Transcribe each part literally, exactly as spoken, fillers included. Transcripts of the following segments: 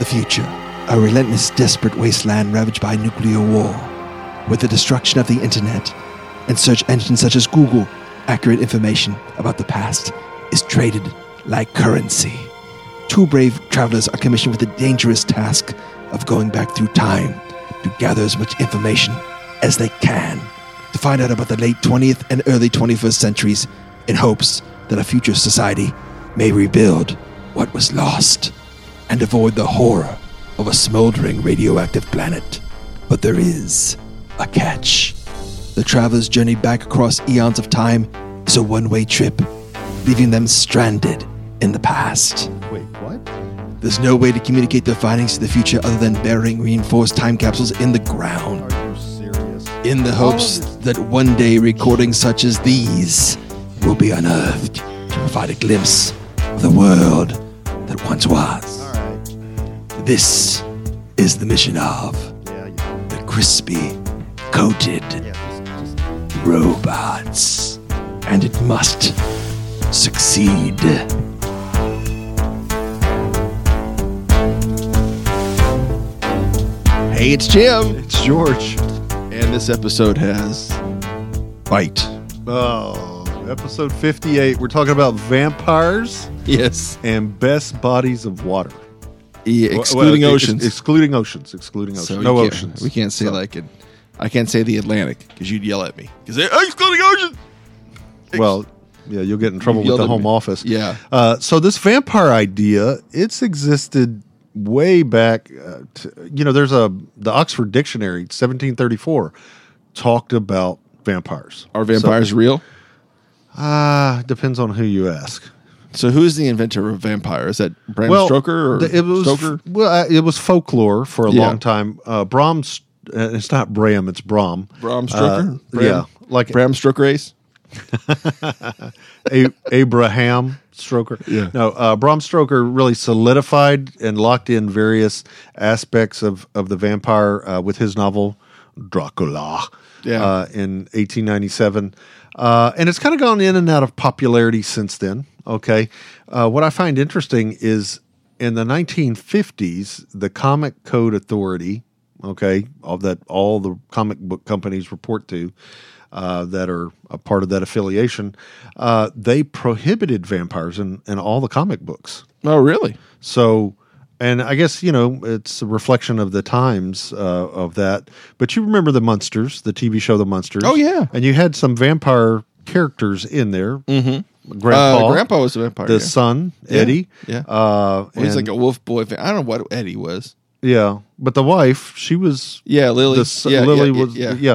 the future, a relentless, desperate wasteland ravaged by nuclear war. With the destruction of the internet and search engines such as Google, accurate information about the past is traded like currency. Two brave travelers are commissioned with the dangerous task of going back through time to gather as much information as they can to find out about the late twentieth and early twenty-first centuries in hopes that a future society may rebuild what was lost and avoid the horror of a smoldering radioactive planet. But there is a catch. The travelers' journey back across eons of time is a one-way trip, leaving them stranded in the past. Wait, what? There's no way to communicate their findings to the future other than burying reinforced time capsules in the ground. Are you serious? In the hopes that one day recordings such as these will be unearthed to provide a glimpse of the world that once was. All right. This is the mission of Yeah, yeah. the crispy, coated yeah just, just, robots. And it must succeed. Hey, it's Jim. it's George. And this episode has Bite. Oh, episode fifty-eight. We're talking about vampires Yes. and best bodies of water. Yeah, excluding Well, ex- oceans. excluding oceans. Excluding oceans. So we no can't- oceans. We can't say So- like it. I can't say the Atlantic because you'd yell at me. Because excluding oceans. Well, yeah, you'll get in trouble with yelled the at home me. office. Yeah. Uh, so this vampire idea, it's existed way back. Uh, to, you know, there's a the Oxford Dictionary, seventeen thirty-four, talked about vampires. Are vampires real? Ah, uh, depends on who you ask. So who's the inventor of vampire? Is that Bram Well, Stoker or the- it was Stoker? well, uh, it was folklore for a Yeah. long time. Uh, Brahms, uh, it's not Bram, it's Brahm. Bram Uh, Stoker? Bram- yeah, like Bram Stoker Ace? A- Abraham Stoker. Yeah. No, uh, Bram Stoker really solidified and locked in various aspects of, of the vampire uh, with his novel Dracula Yeah. uh, in eighteen ninety-seven. Uh, and it's kind of gone in and out of popularity since then. Okay. Uh, what I find interesting is in the nineteen fifties, the Comic Code Authority, okay, all that all the comic book companies report to, Uh, that are a part of that affiliation, uh, they prohibited vampires in, in all the comic books. Oh, really? So, and I guess, you know, it's a reflection of the times uh, of that. But you remember the Munsters, the T V show The Munsters. Oh, yeah. And you had some vampire characters in there. Mm-hmm. Grandpa. Uh, Grandpa was a vampire. the yeah. son, Yeah, Eddie. yeah. Uh, Well, he's and- like a wolf boy. Fan. I don't know what Eddie was. yeah. But the wife, she was Yeah, Lily. The s- yeah, Lily yeah, was yeah. yeah.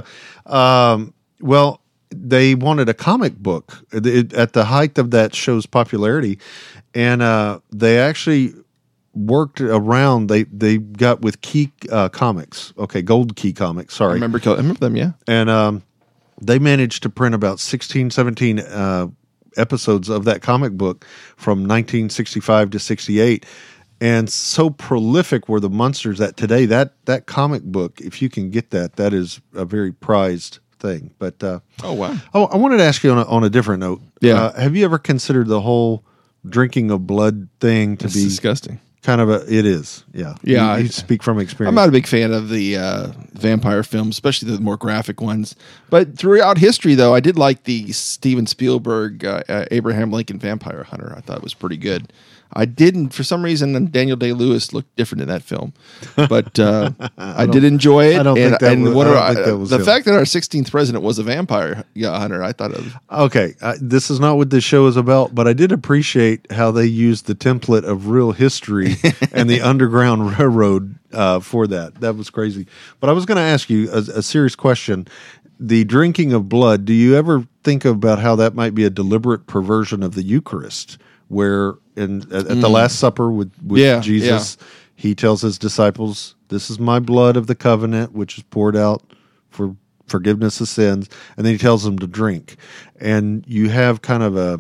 Um, well, they wanted a comic book it, at the height of that show's popularity, and uh, they actually worked around. They they got with Key uh, Comics, okay, Gold Key Comics. I Sorry, remember, I remember them, yeah. and um, they managed to print about sixteen, seventeen uh, episodes of that comic book from nineteen sixty-five to sixty-eight. And so prolific were the Munsters that today that that comic book, if you can get that, that is a very prized thing. But uh, Oh, wow. I, I wanted to ask you on a, on a different note. Yeah. Uh, have you ever considered the whole drinking of blood thing to It's be disgusting. kind of a? It is, yeah. Yeah, You, you I- speak from experience. I'm not a big fan of the uh, vampire films, especially the more graphic ones. But throughout history, though, I did like the Steven Spielberg uh, uh, Abraham Lincoln Vampire Hunter. I thought it was pretty good. I didn't, for some reason, Daniel Day-Lewis looked different in that film, but uh, I, did enjoy it. I don't and, think that and was- what I don't I- think that was the him. fact that our sixteenth president was a vampire yeah, hunter. I thought it was Okay, uh, this is not what this show is about, but I did appreciate how they used the template of real history and the Underground Railroad uh, for that. That was crazy. But I was going to ask you a, a serious question. The drinking of blood, do you ever think about how that might be a deliberate perversion of the Eucharist, where in at, at the Last Supper with, with Yeah, Jesus, he tells his disciples, "This is my blood of the covenant, which is poured out for forgiveness of sins," and then he tells them to drink. And you have kind of a,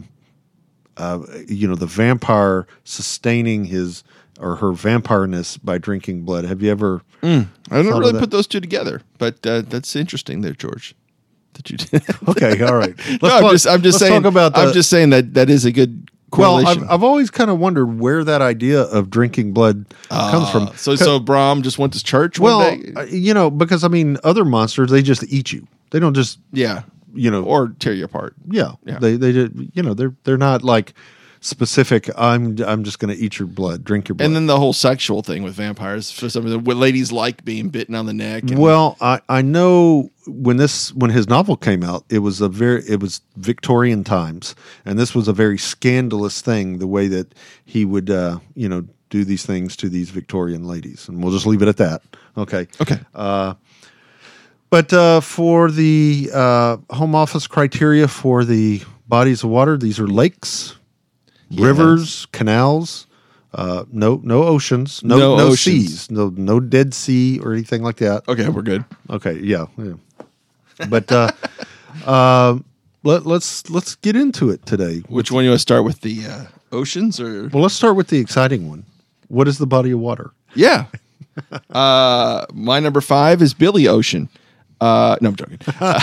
uh, you know, the vampire sustaining his or her vampireness by drinking blood. Have you ever? I don't Thought of really that. put those two together, but uh, that's interesting there, George. That you did. Okay, all right. Let's No, I'm talk- just, I'm just let's saying. talk about the, I'm just saying that that is a good Well, correlation? I've, I've always kind of wondered where that idea of drinking blood comes from. So, so Brahm just went to church Well, one day? uh, you know, because I mean, other monsters, they just eat you. They don't just, Yeah. you know, Or tear you apart. yeah, Yeah. they they did, you know, they're they're not like specific. I'm I'm just going to eat your blood, drink your blood. And then the whole sexual thing with vampires. For some of the ladies like being bitten on the neck. And, Well, I, I know when this when his novel came out, it was a very it was Victorian times, and this was a very scandalous thing. The way that he would uh, you know do these things to these Victorian ladies, and we'll just leave it at that. Okay. okay. Uh, but uh, for the uh, home office criteria for the bodies of water, these are lakes, Yes. rivers, canals. Uh, no, no oceans, no, No no, oceans. seas, no, no Dead Sea or anything like that. Okay, we're good. Okay, yeah, yeah. But uh, uh, let, let's let's get into it today. Which one you want to start with? The uh, oceans or? Well, let's start with the exciting one. What is the body of water? Yeah. uh, my number five is Billy Ocean. Uh, no, I'm joking.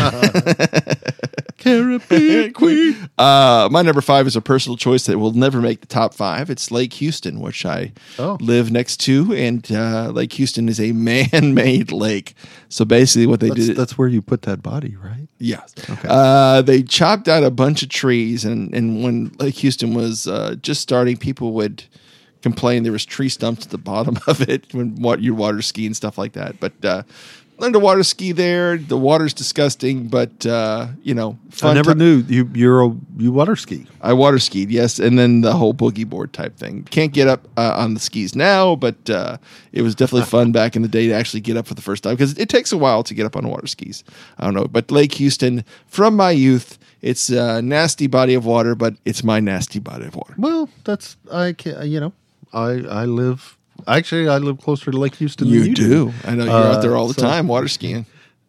Caribbean Queen. Uh, my number five is a personal choice that will never make the top five. It's Lake Houston, which I Oh. live next to, and uh, Lake Houston is a man-made lake. So basically, what they That's, did, that's where you put that body, right? yes, uh, they chopped down a bunch of trees, and and when Lake Houston was uh, just starting, people would complain there was tree stumps at the bottom of it when what you water ski and stuff like that. But uh, learned to water ski there. The water's disgusting, but uh, you know, fun I never ti- knew you you're a, you water ski. I water skied, yes, and then the whole boogie board type thing. Can't get up uh, on the skis now, but uh, it was definitely fun back in the day to actually get up for the first time because it takes a while to get up on water skis. I don't know, but Lake Houston, from my youth, it's a nasty body of water, but it's my nasty body of water. Well, that's I can you know I I live actually I live closer to Lake Houston than you do. I know you're Uh, out there all the so- time water skiing.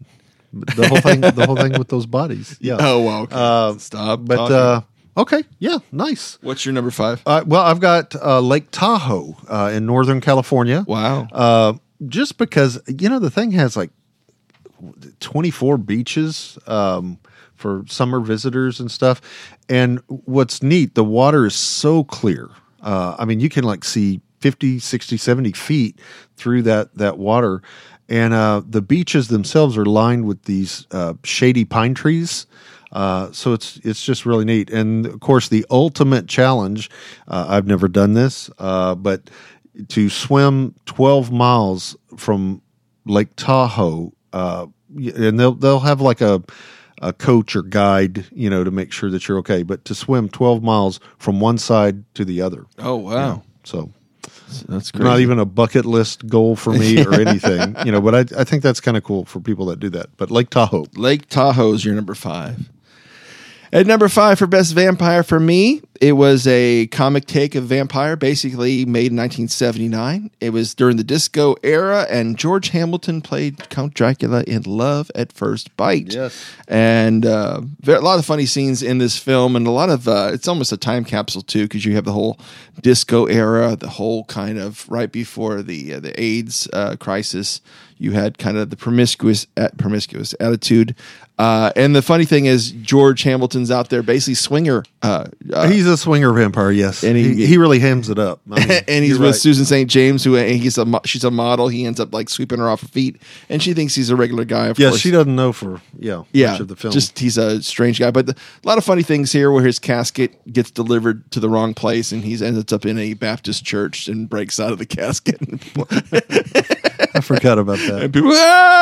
The whole thing the whole thing with those bodies. Yeah. Oh, wow. Okay. Uh, Stop. But talking. uh, okay, yeah, nice. What's your number five? Uh, well, I've got uh, Lake Tahoe uh, in Northern California. Wow. Uh, just because you know the thing has like twenty-four beaches um, for summer visitors and stuff. And what's neat, the water is so clear. Uh, I mean, you can like see fifty, sixty, seventy feet through that that water. And uh, the beaches themselves are lined with these uh, shady pine trees. Uh, so it's it's just really neat. And of course, the ultimate challenge, uh, I've never done this, uh, but to swim twelve miles from Lake Tahoe, uh, and they'll they'll have like a a coach or guide, you know, to make sure that you're okay. But to swim twelve miles from one side to the other. Oh, wow. So That's crazy. not even a bucket list goal for me or anything, you know, but I, I think that's kind of cool for people that do that. But Lake Tahoe. Lake Tahoe is your number five. At number five for best vampire for me, it was a comic take of vampire, basically made in nineteen seventy-nine. It was during the disco era, and George Hamilton played Count Dracula in Love at First Bite. Yes. And uh, there, a lot of funny scenes in this film, and a lot of, uh, it's almost a time capsule too, because you have the whole disco era, the whole kind of right before the uh, the AIDS uh, crisis. You had kind of the promiscuous at promiscuous attitude. Uh, and the funny thing is, George Hamilton's out there basically swinger. Uh, uh, He's a swinger vampire, yes. And And he- he, he, really hams it up. I mean, and he's you're with right. Susan Saint James, who and he's a mo- she's a model. He ends up like sweeping her off her feet, and she thinks he's a regular guy. Of Yes, course, she doesn't know for, yeah, yeah, much of the film. just he's a strange guy. But the, a lot of funny things here, where his casket gets delivered to the wrong place, and he ends up in a Baptist church and breaks out of the casket. And people, I forgot about that. and people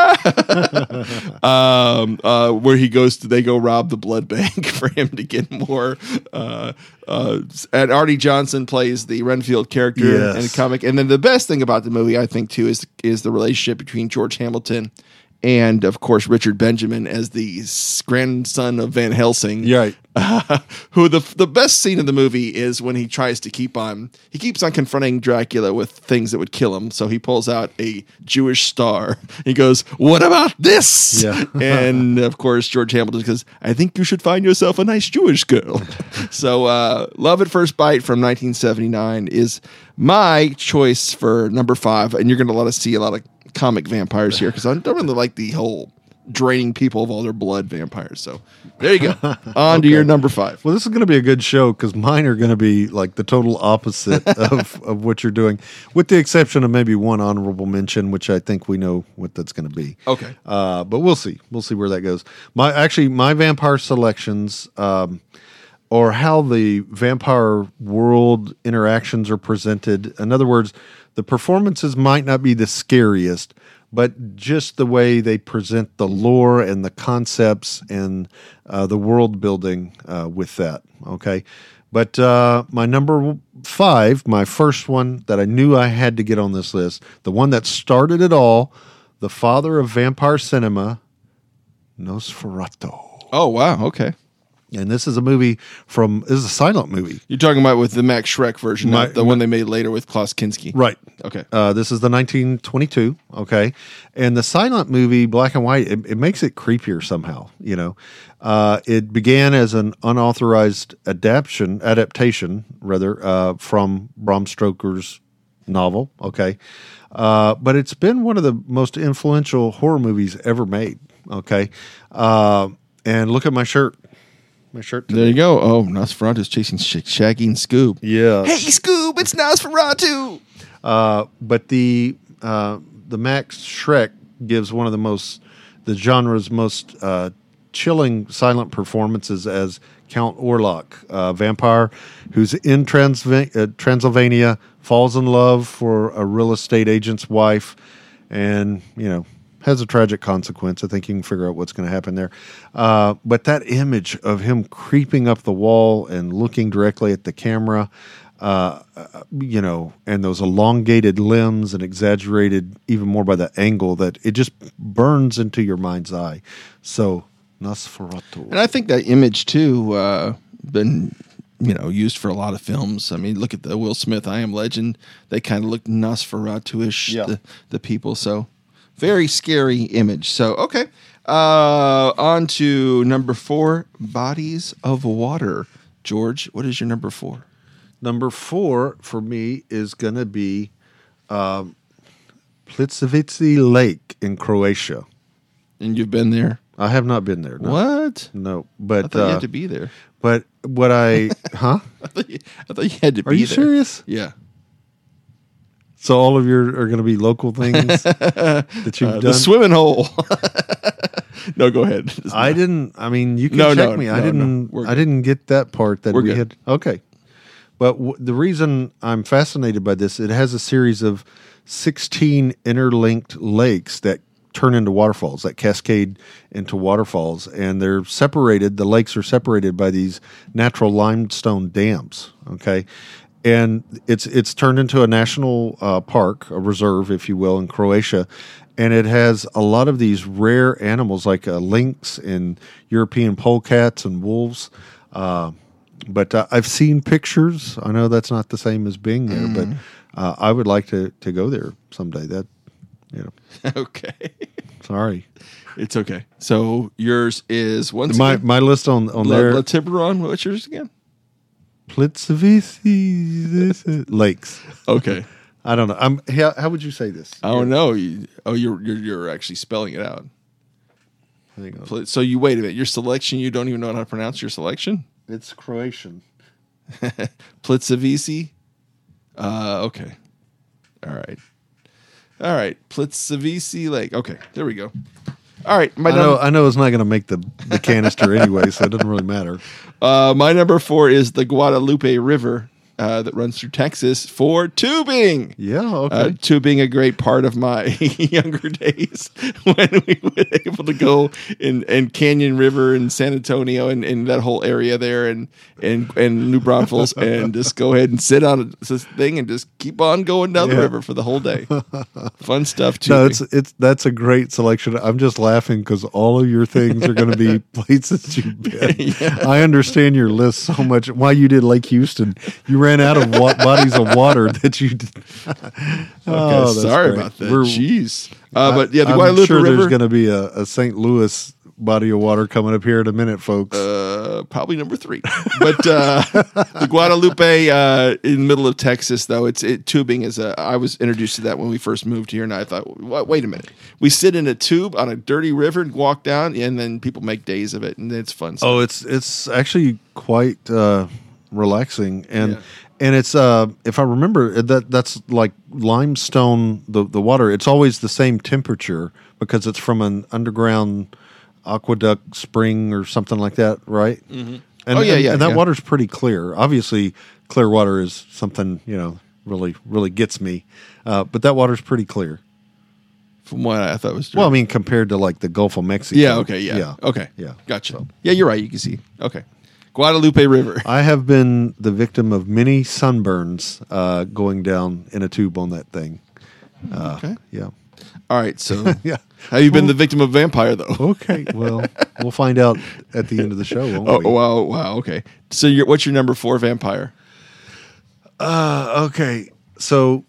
ah! um, uh, where he goes to, they go rob the blood bank for him to get more. Uh, uh, and Artie Johnson plays the Renfield character Yes. in the comic. And then the best thing about the movie, I think, too, is is the relationship between George Hamilton and, of course, Richard Benjamin as the s- grandson of Van Helsing. You're right. Uh, who the the best scene in the movie is when he tries to keep on he keeps on confronting Dracula with things that would kill him. So he pulls out a Jewish star. He goes, "What about this?" Yeah. And of course George Hamilton goes, "I think you should find yourself a nice Jewish girl." So uh, Love at First Bite from nineteen seventy-nine is my choice for number five, and you're going to let us see a lot of comic vampires here because I don't really like the whole draining people of all their blood vampires. So there you go. On to your number five. Well, this is going to be a good show because mine are going to be like the total opposite of, of what you're doing, with the exception of maybe one honorable mention, which I think we know what that's going to be. Okay. Uh, but we'll see. We'll see where that goes. My actually, my vampire selections, um, or how the vampire world interactions are presented. In other words, the performances might not be the scariest, but just the way they present the lore and the concepts and uh, the world building uh, with that. Okay. But uh, my number five, my first one that I knew I had to get on this list, the one that started it all, the father of vampire cinema, Nosferatu. Oh, wow. Okay. And this is a movie from, this is a silent movie. You're talking about with the Max Schreck version, My- not the one they made later with Klaus Kinski. Right. Okay. Uh, this is the nineteen twenty-two. Okay. And the silent movie, black and white, it, it makes it creepier somehow. You know, uh, it began as an unauthorized adaptation, adaptation rather, uh, from Bram Stoker's novel. Okay. Uh, but it's been one of the most influential horror movies ever made. Okay. Uh, and look at my shirt. My shirt today. There you go. Oh, Nosferatu's chasing Sh- Shaggy and Scoob. Yeah. Hey, Scoob, it's Nosferatu. Uh, but the uh, the Max Schreck gives one of the most the genre's most uh, chilling silent performances as Count Orlok, a vampire who's in Transva- uh, Transylvania, falls in love for a real estate agent's wife, and you know has a tragic consequence. I think you can figure out what's going to happen there. Uh, but that image of him creeping up the wall and looking directly at the camera. Uh, you know, and those elongated limbs and exaggerated even more by the angle that it just burns into your mind's eye. So, Nosferatu. And I think that image, too, uh, been, you know, used for a lot of films. I mean, look at the Will Smith I Am Legend. They kind of look Nosferatu-ish, Yeah. the, the people. So, very scary image. So, okay. Uh, on to number four, Bodies of Water. George, what is your number four? Number four for me is going to be um, Plitvice Lake in Croatia. And you've been there? I have not been there. No. What? No, I but thought you uh, had to be there. but what I huh? I thought you, I thought you had to be Are you there. serious? Yeah. So all of your are going to be local things that you've Uh, done. the swimming hole. No, go ahead. It's I not- didn't. I mean, you can No, check no, me. I no, didn't. no. We're I didn't get that part that We're we good. had. Okay, but w- the reason I'm fascinated by this, it has a series of sixteen interlinked lakes that turn into waterfalls, that cascade into waterfalls, and they're separated. The lakes are separated by these natural limestone dams. Okay. And it's it's turned into a national uh, park, a reserve, if you will, in Croatia, and it has a lot of these rare animals like uh, lynx and European polecats and wolves. Uh, but uh, I've seen pictures. I know that's not the same as being there, Mm. but uh, I would like to, to go there someday. That you know, Okay. sorry, It's okay. So yours is once my again, my list on on La, there. La Tiburon. What's yours again? Plitvice lakes. Okay. I don't know. I'm. How, how would you say this? I don't know. You, oh, you're, you're you're actually spelling it out. Hang on. Pl- So you wait a minute. Your selection. You don't even know how to pronounce your selection. It's Croatian. Plitvice. Uh, okay. All right. All right. Plitvice Lake. Okay. There we go. All right. My I know. number, I know it's not going to make the, the canister anyway, so it doesn't really matter. uh, my number four is the Guadalupe River uh, that runs through Texas for tubing. Yeah. Okay. Uh, tubing a great part of my younger days when we were able to go in, in Canyon River and San Antonio and, and that whole area there and and, and New Braunfels and just go ahead and sit on this thing and just keep on going down the Yeah. river for the whole day. Fun stuff too. no, it's it's that's a great selection. I'm just laughing because all of your things are going to be places you've been. Yeah. I understand your list so much. Why you did Lake Houston? You ran out of wa- bodies of water that you did. Okay, Oh, that's sorry great. about that. We're- Jeez. Uh, but yeah, the I'm Guadalupe sure River. there's going to be a, a Saint Louis body of water coming up here in a minute, folks. Uh, probably number three. But uh, the Guadalupe uh, in the middle of Texas, though, it's it, tubing is a. I was introduced to that when we first moved here, and I thought, wait, wait a minute, we sit in a tube on a dirty river and walk down, and then people make days of it, and it's fun. Oh, it's it's actually quite uh, relaxing, and Yeah. and it's uh, if I remember that that's like limestone. The the water, it's always the same temperature because it's from an underground aqueduct spring or something like that, right? Mm-hmm. And, Oh, yeah, and, yeah, and that yeah. water's pretty clear. Obviously, clear water is something, you know, really really gets me. Uh, but that water's pretty clear. From what I thought it was. Well, I mean, compared to like the Gulf of Mexico. yeah. Okay. Yeah. yeah. Okay. Yeah. Gotcha. Yeah, you're right. You can see. Okay. Guadalupe River. I have been the victim of many sunburns uh, going down in a tube on that thing. Uh, Okay. Yeah. All right. So, Yeah. have you been the victim of vampire though? Okay. Well, we'll find out at the end of the show, won't Oh we? wow! Wow. Okay. So, you're, what's your number four vampire? Uh, okay. So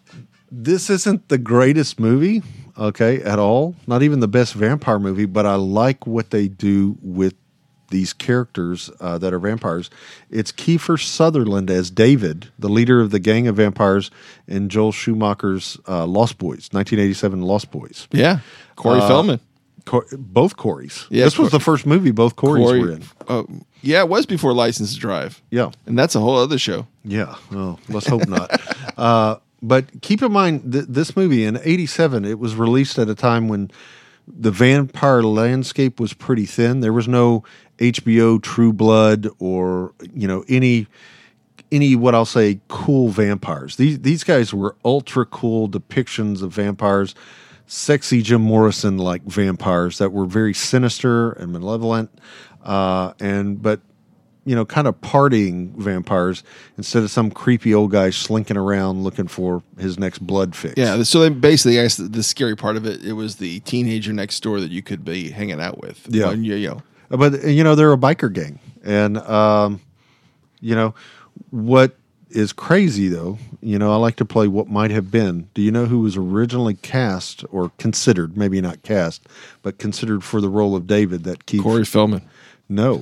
this isn't the greatest movie, okay, at all. Not even the best vampire movie, but I like what they do with these characters uh, that are vampires. It's Kiefer Sutherland as David, the leader of the gang of vampires in Joel Schumacher's uh, Lost Boys, nineteen eighty-seven Lost Boys. Yeah, Corey Uh, Feldman. Cor- both Corys. Yeah, this was Cor- the first movie both Corys Corey. were in. Oh, yeah, it was before License to Drive, Yeah. and that's a whole other show. Yeah, well, let's hope not. Uh, but keep in mind, th- this movie in eighty-seven, it was released at a time when the vampire landscape was pretty thin. There was no H B O True Blood or, you know, any any what I'll say cool vampires. These these guys were ultra cool depictions of vampires, sexy Jim Morrison like vampires that were very sinister and malevolent, uh, and but you know, kind of partying vampires instead of some creepy old guy slinking around looking for his next blood fix. Yeah, so then basically, I guess the, the scary part of it, it was the teenager next door that you could be hanging out with. Yeah. When you, you know, But, you know, they're a biker gang. And, um, you know, what is crazy, though, you know, I like to play what might have been. Do you know who was originally cast or considered, maybe not cast, but considered for the role of David that Keith? Corey Feldman. No.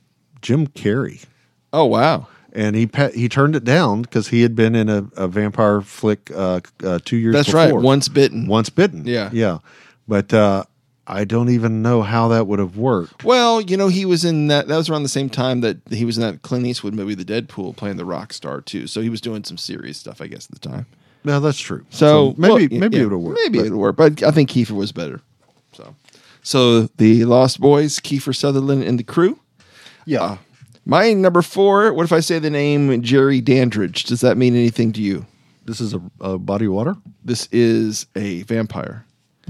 Jim Carrey. Oh wow! And he pa- he turned it down because he had been in a, a vampire flick uh, uh, two years That's before. right. Once bitten. Once Bitten. Yeah. Yeah. But uh, I don't even know how that would have worked. Well, you know, he was in that. That was around the same time that he was in that Clint Eastwood movie, The Deadpool, playing the rock star too. So he was doing some serious stuff, I guess, at the time. No, that's true. So, maybe well, maybe yeah, it would work. Maybe but- it'll work, but I think Kiefer was better. So, so the Lost Boys, Kiefer Sutherland and the crew. Yeah. Uh, my number four. What if I say the name Jerry Dandridge? Does that mean anything to you? This is a, a body of water? This is a vampire,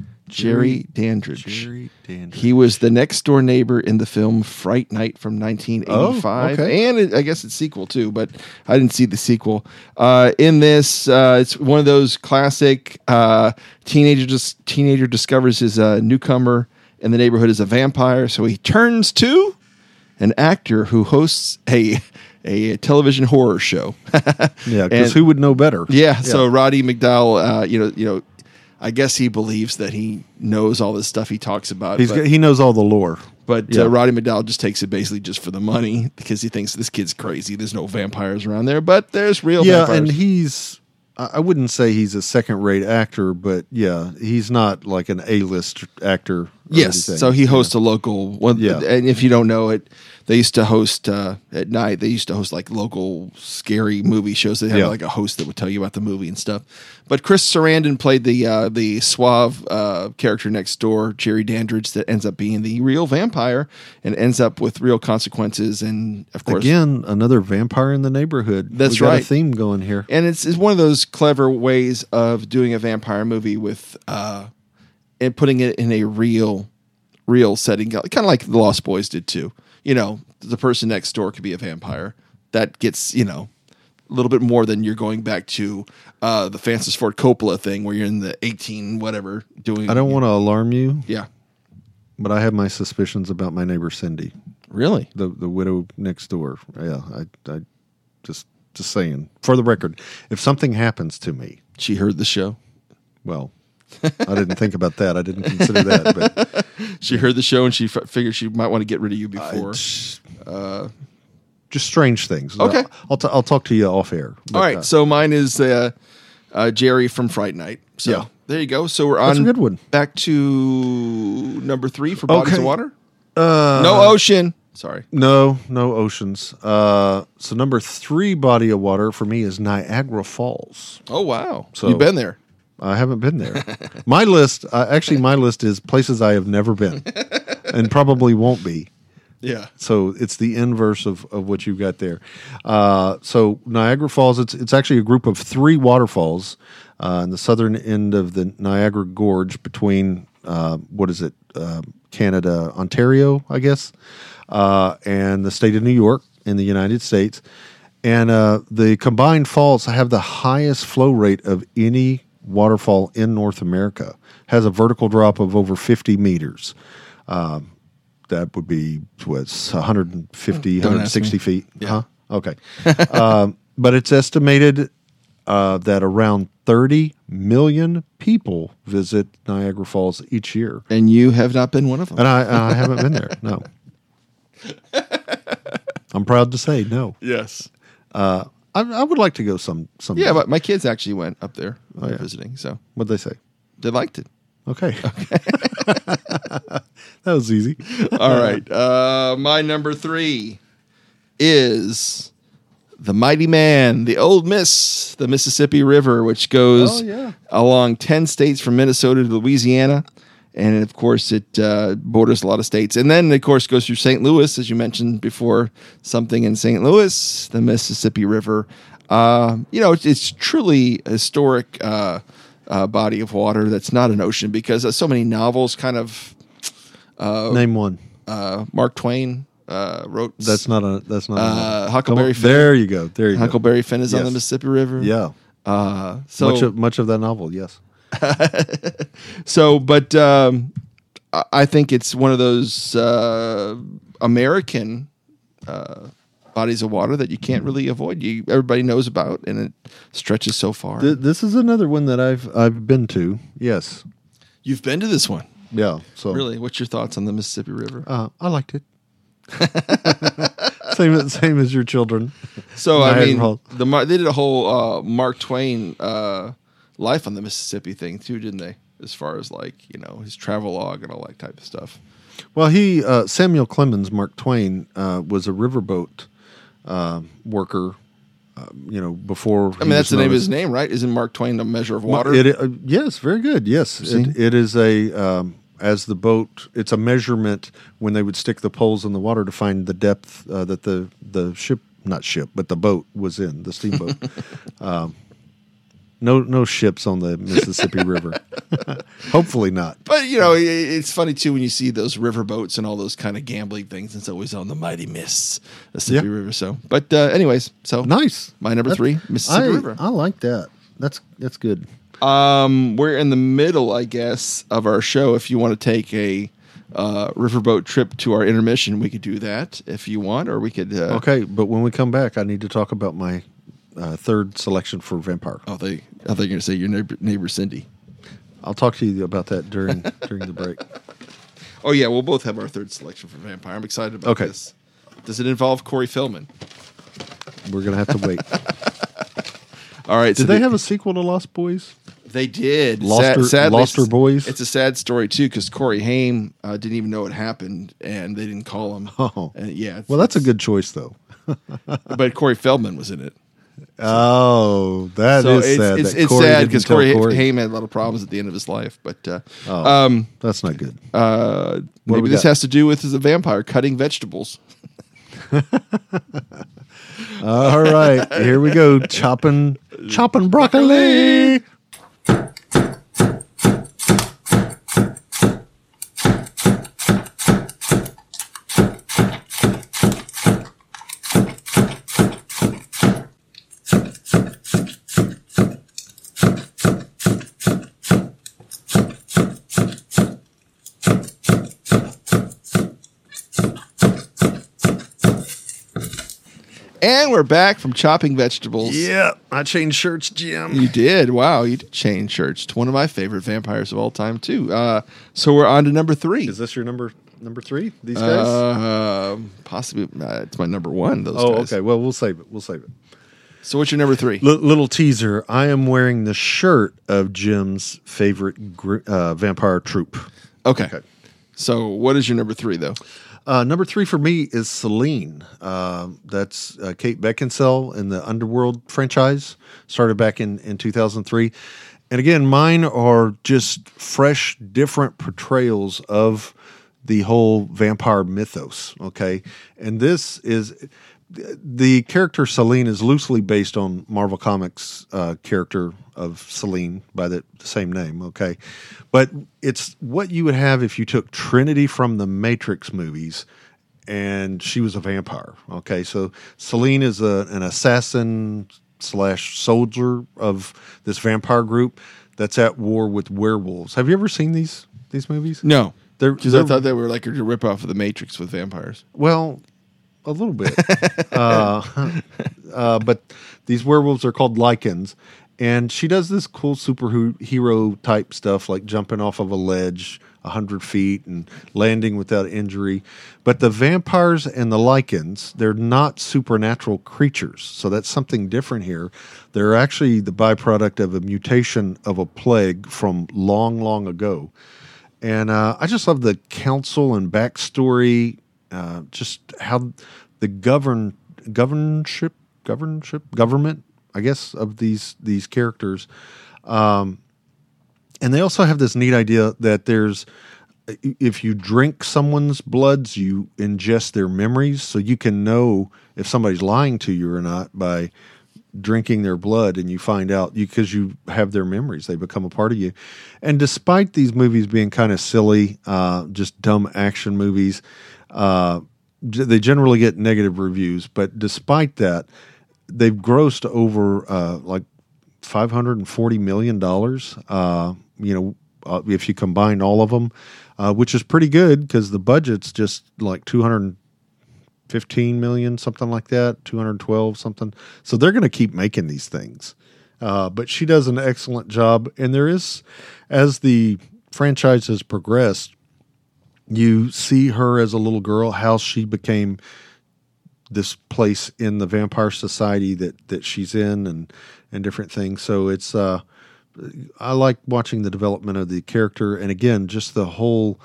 Jerry, Dandridge. Jerry Dandridge. He was the next door neighbor in the film Fright Night from nineteen eighty-five, Oh, okay. and it, I guess it's sequel too, but I didn't see the sequel. Uh, in this, uh, it's one of those classic uh, teenager just teenager discovers his uh, newcomer in the neighborhood is a vampire, so he turns to an actor who hosts a a television horror show. Yeah, because And- who would know better? Yeah, so Roddy McDowell, uh, you know, you know, I guess he believes that he knows all this stuff he talks about. He's but got, he knows all the lore. but yeah. uh, Roddy McDowell just takes it basically just for the money because he thinks this kid's crazy. There's no vampires around there, but there's real Yeah, vampires. and he's, I I wouldn't say he's a second rate actor, but yeah, he's not like an A-list actor. or yes, anything. so he hosts a local one. Yeah. And if you don't know it, they used to host uh, at night. They used to host like local scary movie shows. They had Yeah. like a host that would tell you about the movie and stuff. But Chris Sarandon played the uh, the suave uh, character next door, Jerry Dandridge, that ends up being the real vampire and ends up with real consequences. And of course, Again, another vampire in the neighborhood. That's we got right. a theme going here. and it's it's one of those clever ways of doing a vampire movie with uh, and putting it in a real real setting, kind of like the Lost Boys did too. You know, the person next door could be a vampire. That gets, you know, a little bit more than you're going back to uh, the Francis Ford Coppola thing where you're in the eighteen whatever doing. I don't want to alarm you, Yeah, but I have my suspicions about my neighbor Cindy, really. the the widow next door. Yeah, I, I just just saying for the record, if something happens to me, She heard the show. well, I didn't think about that. I didn't consider that. But She heard the show and she f- figured she might want to get rid of you before. uh, just strange things. Okay. I'll I'll, t- I'll talk to you off air. But, All right, uh, so mine is uh, uh, Jerry from Fright Night. So Yeah. there you go. So we're That's on a good one. back to number three for Bodies Okay. of Water. uh, No ocean. Sorry. no, no oceans. Uh, so number three body of water for me is Niagara Falls. Oh wow. So- You've been there. I haven't been there. My list, uh, actually, my list is places I have never been, and probably won't be. Yeah. So it's the inverse of, of what you've got there. Uh, so Niagara Falls, it's it's actually a group of three waterfalls uh, in the southern end of the Niagara Gorge between uh, what is it, uh, Canada, Ontario, I guess, uh, and the state of New York in the United States. And uh, the combined falls have the highest flow rate of any waterfall in North America. Has a vertical drop of over fifty meters. Um, that would be what's one hundred fifty, Don't one hundred ask sixty me. feet. Yeah. Huh? Okay. um, but it's estimated uh, that around thirty million people visit Niagara Falls each year. And you have not been one of them. And I, I haven't been there. No. I'm proud to say no. Yes. Uh, I, I would like to go some. some Yeah, but my kids actually went up there when they were yeah. visiting, so What'd they say? they liked it. Okay. That was easy. All right. Uh, my number three is the Mighty Man, the Old Miss, the Mississippi River, which goes Oh, yeah. along ten states from Minnesota to Louisiana. And of course, it uh, borders a lot of states. And then, of course, goes through Saint Louis, as you mentioned before, something in Saint Louis, the Mississippi River. Uh, you know, it's, it's truly a historic uh, uh, body of water that's not an ocean because uh, so many novels kind of. Name one. Uh, Mark Twain uh, wrote. That's not a. That's not. Uh, a, Huckleberry Come on, Finn. There you go. There you go. Huckleberry Finn is on Yes. the Mississippi River. Yeah. Uh, so much of much of that novel. Yes. so, but um, I- I think it's one of those uh, American uh, bodies of water that you can't really avoid. You everybody knows about, and it stretches so far. Th- this is another one that I've I've been to. Yes. You've been to this one, Yeah. So really? What's your thoughts on the Mississippi River? uh, I liked it. same same as your children. So I Niagara mean, Falls. the Mar- they did a whole uh, Mark Twain uh, life on the Mississippi thing too, didn't they? As far as like you know his travel log and all that type of stuff. Well, he uh, Samuel Clemens, Mark Twain, uh, was a riverboat uh, worker. Uh, you know, before I mean, that's the name of his name, right? Isn't Mark Twain a measure of water? It, uh, yes, very good. Yes, See? it, it is a um, as the boat. It's a measurement when they would stick the poles in the water to find the depth uh, that the the ship, not ship, but the boat was in the steamboat. um, no, no ships on the Mississippi River. Hopefully not. But you know, it- it's funny too when you see those river boats and all those kind of gambling things. It's always on the Mighty Miss, Mississippi Yeah. River. So, but uh, anyways, so Nice. my number That- three, Mississippi I, River. I like that. That's that's good. Um, we're in the middle, I guess, of our show. If you want to take a uh, riverboat trip to our intermission, we could do that if you want, or we could. Uh, Okay, but when we come back, I need to talk about my uh, third selection for Vampire. Oh, they. I thought you were going to say your neighbor, neighbor Cindy. I'll talk to you about that during during the break. Oh yeah, we'll both have our third selection for Vampire. I'm excited about Okay. this. Does it involve Corey Feldman? We're gonna have to wait. All right. Did they have a sequel to Lost Boys? They did. Lost Her- sadly, Lost Her it's- Boys? It's a sad story too, because Corey Haim uh, didn't even know it happened, and they didn't call him. Oh. And yeah. it's- Well, that's a good choice, though. But Corey Feldman was in it. Oh, that is so it's sad. it's, that it's Corey sad didn't because tell Corey, Corey. Haim had a lot of problems at the end of his life. But uh, Oh, um, that's not good. uh, What do maybe we this got? has to do with as a vampire cutting vegetables. All right, here we go. Chopping, chopping broccoli. And we're back from chopping vegetables. Yeah, I changed shirts, Jim. You did. Wow, you did change shirts. It's one of my favorite vampires of all time, too. Uh, so we're on to number three. Is this your number number three? These guys? Uh, possibly. Uh, it's my number one, those oh, guys. okay. Well, we'll save it. We'll save it. So what's your number three? L- little teaser. I am wearing the shirt of Jim's favorite gr- uh, vampire troupe. Okay. Okay. So what is your number three, though? Uh, number three for me is Celine. Uh, that's uh, Kate Beckinsale in the Underworld franchise. Started back in, in two thousand three. And again, mine are just fresh, different portrayals of the whole vampire mythos. Okay. And this is the character Celine is loosely based on Marvel Comics' uh, character of Celine by the same name. Okay. But it's what you would have if you took Trinity from the Matrix movies and she was a vampire. Okay. So Celine is a, an assassin slash soldier of this vampire group that's at war with werewolves. Have you ever seen these, these movies? No. They're, Because I they're- thought they were like a ripoff of The Matrix with vampires. Well, a little bit. uh, uh, but these werewolves are called Lycans. And she does this cool superhero type stuff like jumping off of a ledge one hundred feet and landing without injury. But the vampires and the Lycans, they're not supernatural creatures. So that's something different here. They're actually the byproduct of a mutation of a plague from long, long ago. And uh, I just love the counsel and backstory, uh, just how the govern governorship, governorship, government, I guess, of these these characters. Um, and they also have this neat idea that there's, if you drink someone's bloods, you ingest their memories, so you can know if somebody's lying to you or not by drinking their blood, and you find out because you, you have their memories. They become a part of you. And despite these movies being kind of silly, uh, just dumb action movies, uh, they generally get negative reviews. But despite that, they've grossed over uh, like five hundred forty million dollars, uh, you know, uh, if you combine all of them, uh, which is pretty good because the budget's just like two hundred fifteen million, something like that, two hundred twelve, something. So they're going to keep making these things. Uh, but she does an excellent job. And there is, as the franchise has progressed, you see her as a little girl, how she became this place in the vampire society that, that she's in, and, and different things. So it's, uh, I like watching the development of the character. And again, just the whole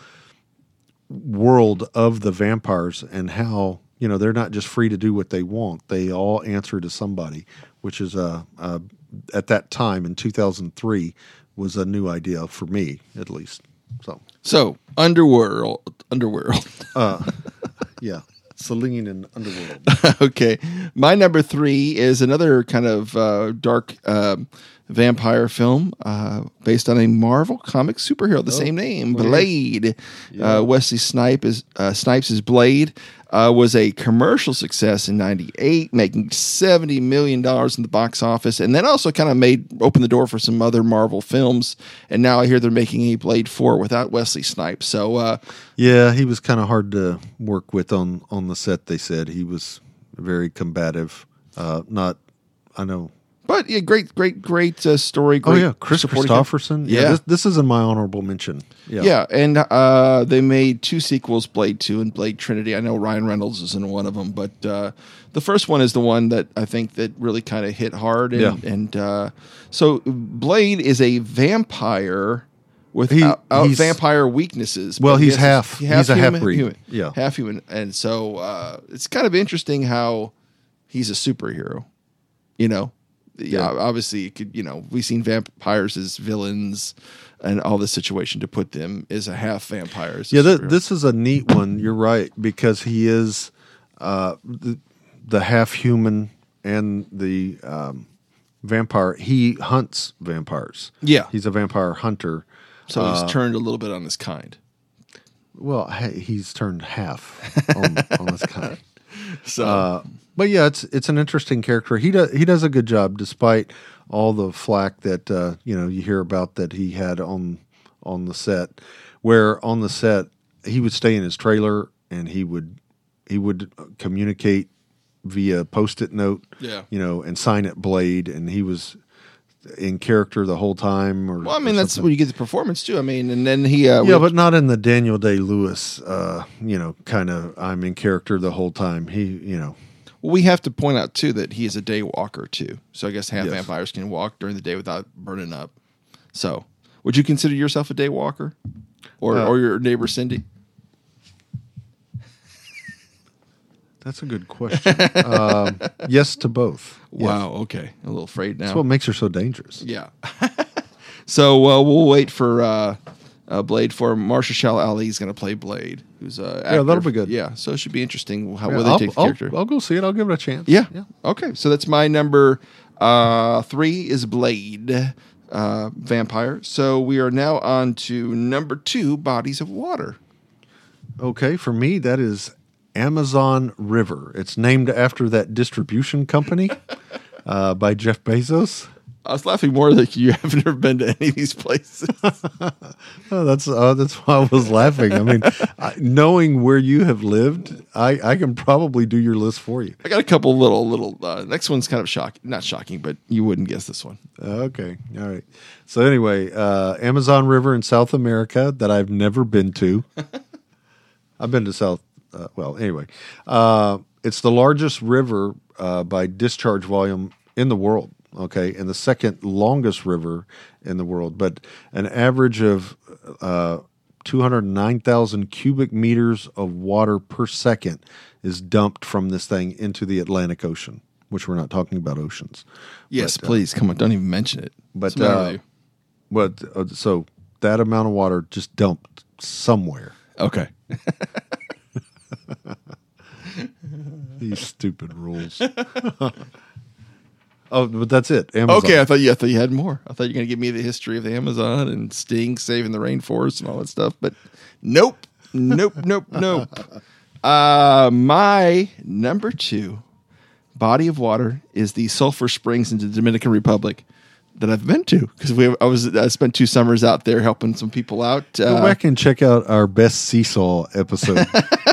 world of the vampires and how, you know, they're not just free to do what they want. They all answer to somebody, which is uh, uh, at that time in two thousand three was a new idea for me, at least. So, So, Underworld. Underworld. uh, yeah, Celine and Underworld. Okay. My number three is another kind of uh, dark um vampire film uh, based on a Marvel comic superhero, the same name, Blade. Yeah. Uh, Wesley Snipes is, uh, Snipes' is Blade. Uh, was a commercial success in ninety-eight, making seventy million dollars in the box office, and then also kind of made opened the door for some other Marvel films. And now I hear they're making a Blade four without Wesley Snipes. So uh, Yeah, he was kind of hard to work with on, on the set, they said. He was very combative. Uh, not, I know. But yeah, great, great, great uh, story. Oh, Great yeah, Chris supporting- Christopherson. Yeah, Yeah. this, this is in my honorable mention. Yeah. Yeah, and uh, they made two sequels, Blade two and Blade Trinity. I know Ryan Reynolds is in one of them, but uh, the first one is the one that I think that really kind of hit hard. And, Yeah. and uh, so Blade is a vampire with He- out, out he's- vampire weaknesses. Well, but he's yes, half- he he's a human- half-breed. human- Yeah. half human, and so uh, it's kind of interesting how he's a superhero. You know. Yeah, Yeah. obviously, it could, you know, we've seen vampires as villains and all this situation to put them as a half vampire. as a Yeah, th- superhero. this is a neat one. You're right, because he is uh, the, the half human and the um, vampire. He hunts vampires. Yeah. He's a vampire hunter. So Uh, he's turned a little bit on his kind. Well, hey, he's turned half on, on this kind. So Uh, but yeah, it's it's an interesting character. He does he does a good job, despite all the flack that uh, you know you hear about that he had on on the set. Where on the set he would stay in his trailer and he would he would communicate via post-it note. Yeah. You know, and sign it Blade, and he was in character the whole time. Or Well, I mean, or that's something. where you get the performance too. I mean, and then he, uh, Yeah, we- but not in the Daniel Day-Lewis, uh, you know, kind of I'm in character the whole time. He, you know. we have to point out too that he is a day walker too. So I guess half Yes. vampires can walk during the day without burning up. So, would you consider yourself a day walker, or Uh, or your neighbor Cindy? That's a good question. um, yes to both. Wow. Okay, a little afraid now. That's what makes her so dangerous. Yeah. So uh, we'll wait for uh, uh, Blade for Mahershala Ali is going to play Blade, who's uh, Yeah, that'll be good. Yeah, so it should be interesting how Yeah, will they I'll, take the I'll- character. I'll go see it. I'll give it a chance. yeah. Yeah. Okay, so that's my number uh, three is Blade, uh, vampire. So we are now on to number two, Bodies of Water. Okay, for me, that is Amazon River. It's named after that distribution company uh, by Jeff Bezos. I was laughing more that you have never been to any of these places. Oh, that's uh, that's why I was laughing. I mean, I, knowing where you have lived, I, I can probably do your list for you. I got a couple little little. Uh, next one's kind of shocking, not shocking, but you wouldn't guess this one. Okay, all right. So anyway, uh, Amazon River in South America that I've never been to. I've been to South. Uh, well, anyway, uh, it's the largest river uh, by discharge volume in the world. Okay, and the second longest river in the world, but an average of uh, two hundred nine thousand cubic meters of water per second is dumped from this thing into the Atlantic Ocean, which we're not talking about oceans. Yes, But, uh, please come on. Don't even mention it. But What's the matter uh, with you? But uh, so that amount of water just dumped somewhere. Okay. These stupid rules. Oh, but that's it. Amazon. Okay, I thought you. I thought you had more. I thought you were going to give me the history of the Amazon and Sting saving the rainforest and all that stuff. But nope, nope, nope, nope. Uh, my number two body of water is the Sulphur Springs in the Dominican Republic that I've been to because we. I was. I spent two summers out there helping some people out. Go Uh, back and check out our best seesaw episode.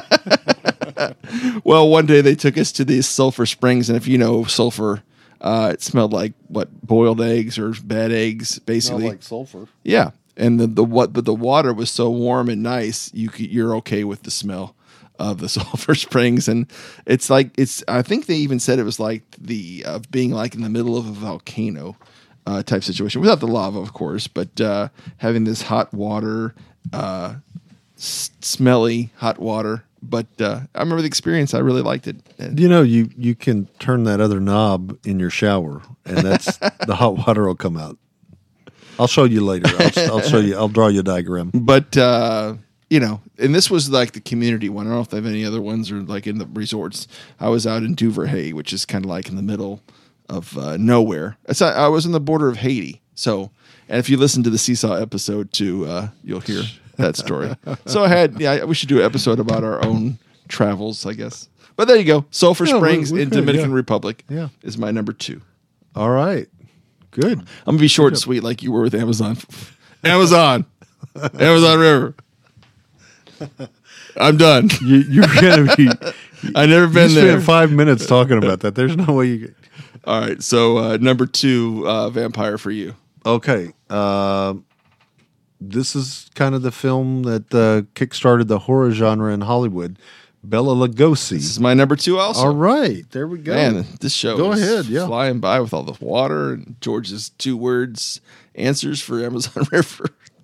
well, one day they took us to these Sulphur Springs, and if you know sulfur. Uh, it smelled like what boiled eggs or bad eggs, basically. sulfur. Yeah, and the the what, but the water was so warm and nice, you could, you're okay with the smell of the Sulphur Springs, and it's like it's. I think they even said it was like the of uh, being like in the middle of a volcano uh, type situation, without the lava, of course, but uh, having this hot water, uh, s- smelly hot water. But uh, I remember the experience. I really liked it. And You know, you you can turn that other knob in your shower, and that's the hot water will come out. I'll show you later. I'll, I'll show you. I'll draw you a diagram. But uh, you know, and this was like the community one. I don't know if they have any other ones or like in the resorts. I was out in Duvernay, which is kind of like in the middle of uh, nowhere. It's, I was on the border of Haiti. So, and if you listen to the Seesaw episode too, uh, you'll hear that story. So I had, yeah, we should do an episode about our own travels, I guess. But there you go. Sulphur Yeah, we- Springs we in could, Dominican yeah. Republic Yeah. is my number two. All right. Good. I'm gonna be short and sweet like you were with Amazon. Amazon, Amazon River. I'm done. You, you're gonna be. I never You been spent there. five minutes talking about that. There's no way you. All right, so uh, number two, uh, vampire for you. Okay. Uh, this is kind of the film that uh, kickstarted the horror genre in Hollywood. Bela Lugosi. This is my number two. Also, All right. There we go. man, this show Go is ahead, yeah. flying by with all the water and George's two words answers for Amazon River.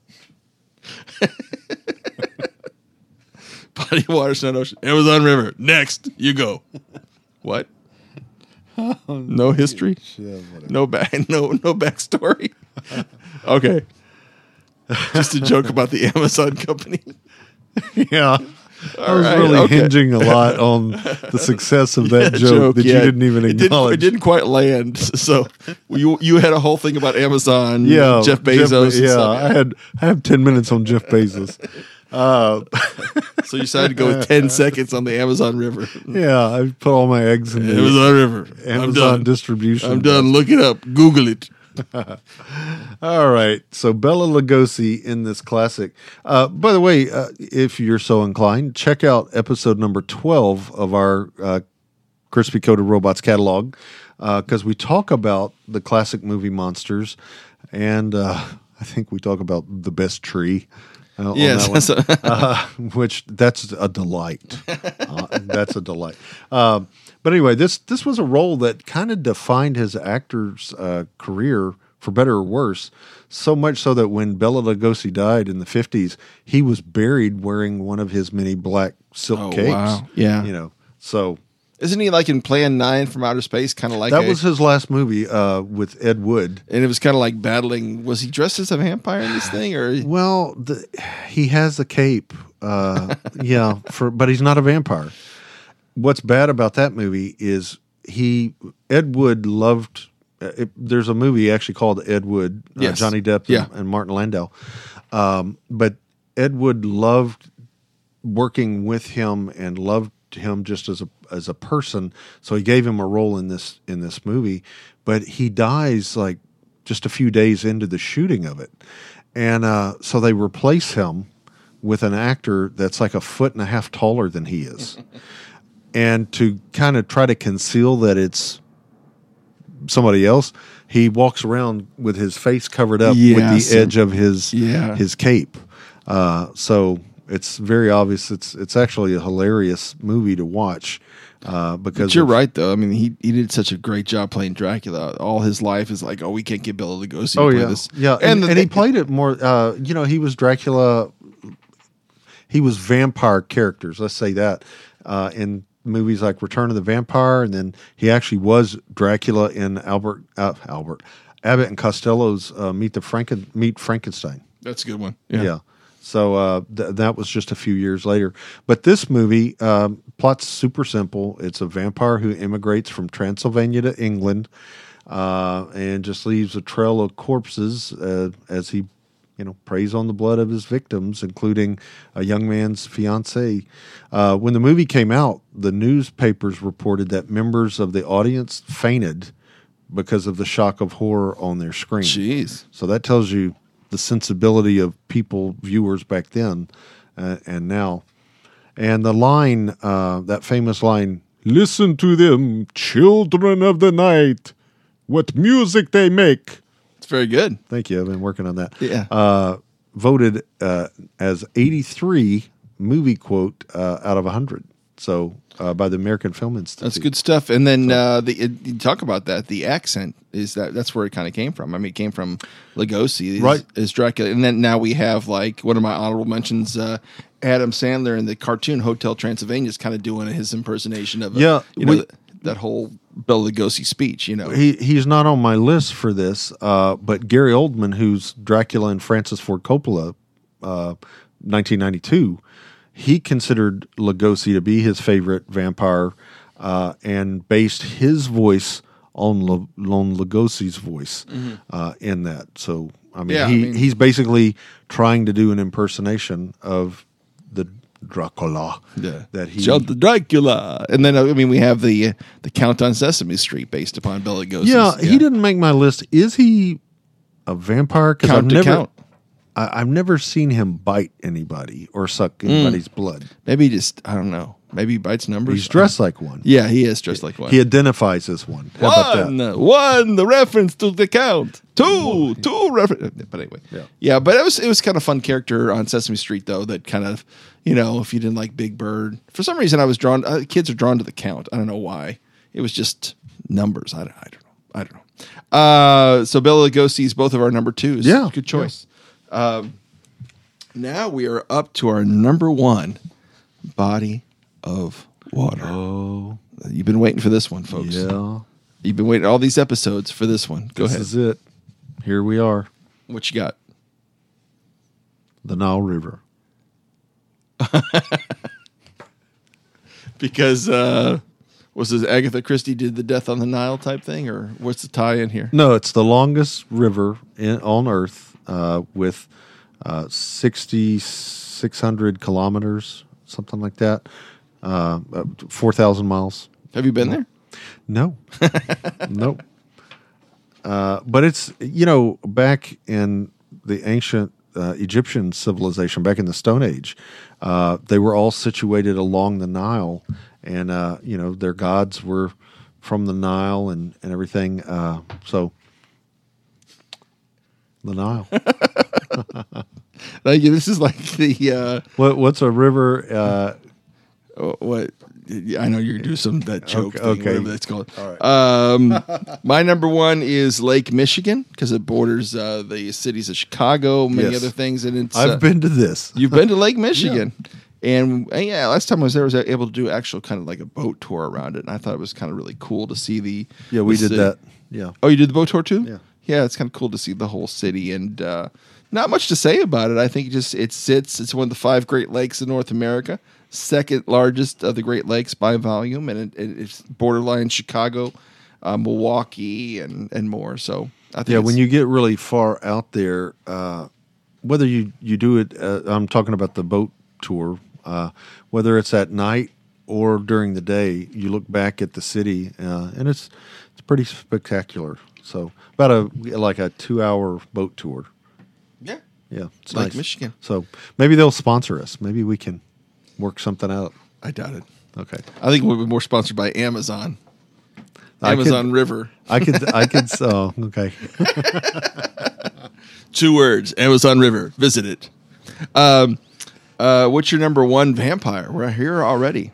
Body of water, sun, ocean, Amazon River. Next, you go. What? No history. Yeah, whatever. No back. No no backstory. Okay. Just a joke about the Amazon company. Yeah. I was right, really okay. hinging a lot on the success of that joke, that yeah. you didn't even It didn't, acknowledge. it didn't quite land. So you you had a whole thing about Amazon, Yeah, Jeff Bezos. and yeah, stuff. I had I have ten minutes on Jeff Bezos. Uh, So you decided to go with ten seconds on the Amazon River. yeah, I put all my eggs in the Amazon River. I'm Amazon done. distribution. I'm done. Look it up. Google it. All right. So Bela Lugosi in this classic. Uh, by the way, uh, if you're so inclined, check out episode number twelve of our uh, Crispy Coated Robots catalog because uh, we talk about the classic movie monsters, and uh, I think we talk about the best tree. Uh, yes, on that one, uh, which that's a delight. Uh, that's a delight. Uh, but anyway, this this was a role that kind of defined his actor's uh, career, for better or worse. So much so that when Bela Lugosi died in the fifties, he was buried wearing one of his many black silk Oh, capes. wow. Yeah. You know, so Isn't he like in Plan nine from Outer Space? Kind of like that a- was his last movie uh, with Ed Wood. and it was kind of like battling. Was he dressed as a vampire in this thing, or Well, the, he has the cape. Uh, yeah, for but he's not a vampire. What's bad about that movie is he Ed Wood loved. Uh, it, there's a movie actually called Ed Wood, uh, Yes. Johnny Depp Yeah. and, and Martin Landau. Um, but Ed Wood loved working with him and loved him just as a as a person. So he gave him a role in this in this movie. But he dies like just a few days into the shooting of it, and uh, so they replace him with an actor that's like a foot and a half taller than he is, and to kind of try to conceal that it's somebody else, he walks around with his face covered up Yeah, with the so- edge of his Yeah. his cape. Uh, so it's very obvious. It's it's actually a hilarious movie to watch uh, because But you're of- right, though. I mean, he he did such a great job playing Dracula. All his life is like, oh, we can't get Bela Lugosi Oh to play yeah, this. yeah, and, and, the, and he played it more. Uh, you know, he was Dracula. He was vampire characters. Let's say that uh, in movies like Return of the Vampire, and then he actually was Dracula in Albert uh, Albert Abbott and Costello's uh, Meet the Franken Meet Frankenstein. that's a good one. Yeah. So uh, th- that was just a few years later. But this movie, um, plot's super simple. It's a vampire who immigrates from Transylvania to England uh, and just leaves a trail of corpses uh, as he, you know, preys on the blood of his victims, including a young man's fiancée. Uh, when the movie came out, the newspapers reported that members of the audience fainted because of the shock of horror on their screen. Jeez. So that tells you the sensibility of people, viewers back then uh, and now. And the line, uh, that famous line, "Listen to them, children of the night, what music they make." It's very good. Thank you. I've been working on that. Yeah. Uh, voted uh, as eighty-three movie quote uh, out of one hundred. So uh, by the American Film Institute. That's good stuff. And then uh, the it, you talk about that. The accent is that that's where it kind of came from. I mean, it came from Lugosi, as, Right. as Dracula, and then now we have like one of my honorable mentions, uh, Adam Sandler in the cartoon Hotel Transylvania is kind of doing his impersonation of, a, Yeah, you know, we- th- that whole Bela Lugosi speech. You know, He he's not on my list for this, uh, but Gary Oldman, who's Dracula in Francis Ford Coppola, uh, nineteen ninety-two, he considered Lugosi to be his favorite vampire, uh, and based his voice on, Lu- on Lugosi's voice uh, in that. So I mean, Yeah, I he mean- he's basically trying to do an impersonation of the Dracula that he. Jump the Dracula, and then I mean we have the uh, the Count on Sesame Street based upon Bela Lugosi. Yeah, he didn't make my list. Is he a vampire? Because I've Count to never, count. I, I've never seen him bite anybody or suck anybody's blood. Maybe just I don't know. Maybe he bites numbers. He's dressed like one. Yeah, he is dressed like one. He identifies as one. How about One, that? one, the reference to the count. Two, two reference. But anyway, Yeah. yeah. But it was it was kind of fun character on Sesame Street though. That kind of, you know, if you didn't like Big Bird, for some reason I was drawn. Uh, kids are drawn to the count. I don't know why. It was just numbers. I don't. I don't know. I don't know. Uh, so Bela Lugosi's both of our number twos. Yeah, good choice. Um, now we are up to our number one, Body of Water. Oh, You've been waiting for this one, folks. yeah. You've been waiting all these episodes for this one. Go This ahead. is it. Here we are, What you got? the Nile River. Because uh, was this Agatha Christie did the Death on the Nile type thing, or what's the tie in here? No, it's the longest river in, on Earth uh, with uh, sixty-six hundred kilometers, something like that, uh, four thousand miles. Have you been there? No, nope. Uh, but it's, you know, back in the ancient uh, Egyptian civilization, back in the Stone Age, uh, they were all situated along the Nile, and uh, you know their gods were from the Nile and and everything. Uh, so the Nile. Thank you. This is like the uh, What what's a river? Uh, oh, what. Yeah, I know you're gonna do some that joke Okay, thing, okay. whatever that's called. All right. Um, my number one is Lake Michigan because it borders uh, the cities of Chicago, many Yes. other things, and it's. I've uh, been to this. You've been to Lake Michigan, and uh, yeah, last time I was there, I was able to do actual kind of like a boat tour around it, and I thought it was kind of really cool to see the. Yeah, we the did city. that. Yeah. Oh, you did the boat tour too? Yeah. Yeah, it's kind of cool to see the whole city, and uh, not much to say about it. I think it just it sits. It's one of the five Great Lakes in North America, second largest of the Great Lakes by volume, and it, it, it's borderline Chicago, uh, Milwaukee, and and more. So I think Yeah, it's- when you get really far out there, uh, whether you, you do it, uh, I'm talking about the boat tour, uh, whether it's at night or during the day, you look back at the city, uh, and it's it's pretty spectacular. So about a like a two hour boat tour. yeah, Yeah, it's Lake nice. Michigan. So maybe they'll sponsor us. Maybe we can work something out. I doubt it. Okay, I think we'll be more sponsored by Amazon. I could- Amazon River. I could I could. Oh, okay. Two words: Amazon River. Visit it. Um, uh, what's your number one vampire? We're here already.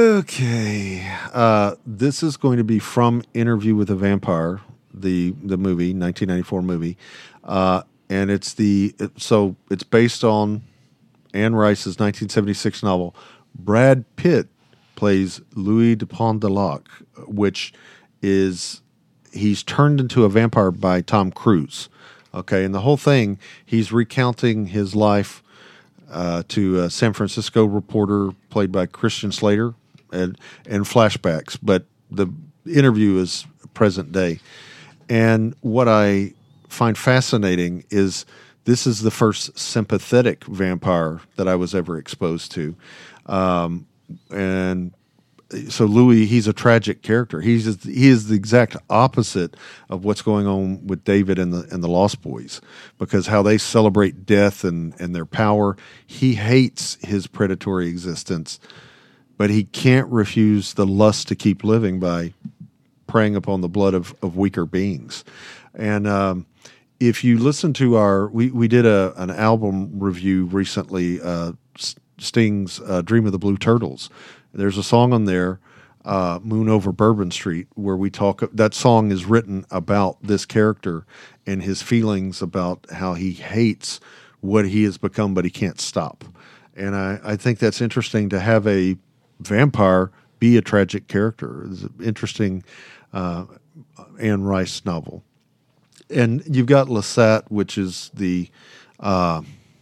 Okay. Uh, this is going to be from Interview with a Vampire, the the movie, nineteen ninety-four movie, uh, and it's the it, so it's based on Anne Rice's nineteen seventy-six novel. Brad Pitt plays Louis de Pontdelac, which is he's turned into a vampire by Tom Cruise. Okay, and the whole thing, he's recounting his life. Uh, to a San Francisco reporter played by Christian Slater, and and flashbacks, but the interview is present day. And what I find fascinating is this is the first sympathetic vampire that I was ever exposed to, um, and so Louis, he's a tragic character. He's just, he is the exact opposite of what's going on with David and the and the Lost Boys, because how they celebrate death and, and their power. He hates his predatory existence, but he can't refuse the lust to keep living by preying upon the blood of, of weaker beings. And um, if you listen to our, we, we did a an album review recently, uh, Sting's uh, Dream of the Blue Turtles. There's a song on there, uh, Moon Over Bourbon Street, where we talk. That song is written about this character and his feelings about how he hates what he has become, but he can't stop. And I, I think that's interesting to have a vampire be a tragic character. It's an interesting uh, Anne Rice novel. And you've got Lestat, which is the uh,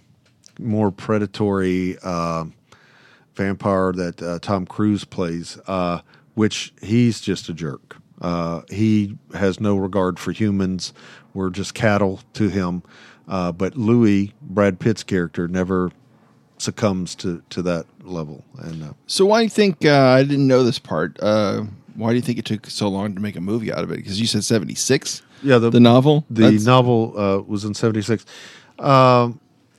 more predatory uh, vampire that uh, Tom Cruise plays, uh, which he's just a jerk. Uh, he has no regard for humans. We're just cattle to him. Uh, but Louis, Brad Pitt's character, never succumbs to, to that level. And uh, So why do you think uh, I didn't know this part? Uh, why do you think it took so long to make a movie out of it? Because you said seventy-six. yeah, the, The novel. The That's- novel uh, was in seventy-six. Um,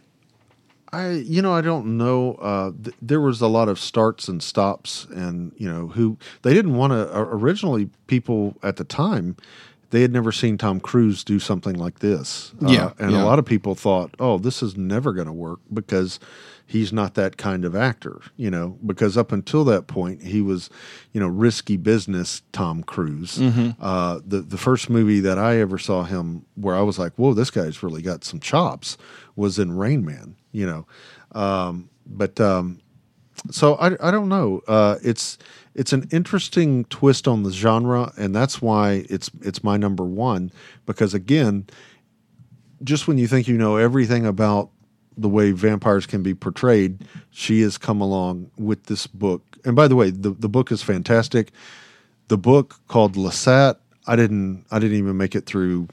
I, you know, I don't know. Uh, th- there was a lot of starts and stops, and you know, who they didn't want to. Uh, originally, people at the time, they had never seen Tom Cruise do something like this. Uh, Yeah, and yeah. a lot of people thought, "Oh, this is never going to work because he's not that kind of actor." You know, because up until that point, he was, you know, risky business Tom Cruise. Mm-hmm. Uh, the the first movie that I ever saw him where I was like, "Whoa, this guy's really got some chops," was in Rain Man. You know, um, but um, so I, I don't know. Uh, it's it's an interesting twist on the genre, and that's why it's it's my number one. Because again, just when you think you know everything about the way vampires can be portrayed, she has come along with this book. And by the way, the the book is fantastic. The book called Lestat, I didn't I didn't even make it through.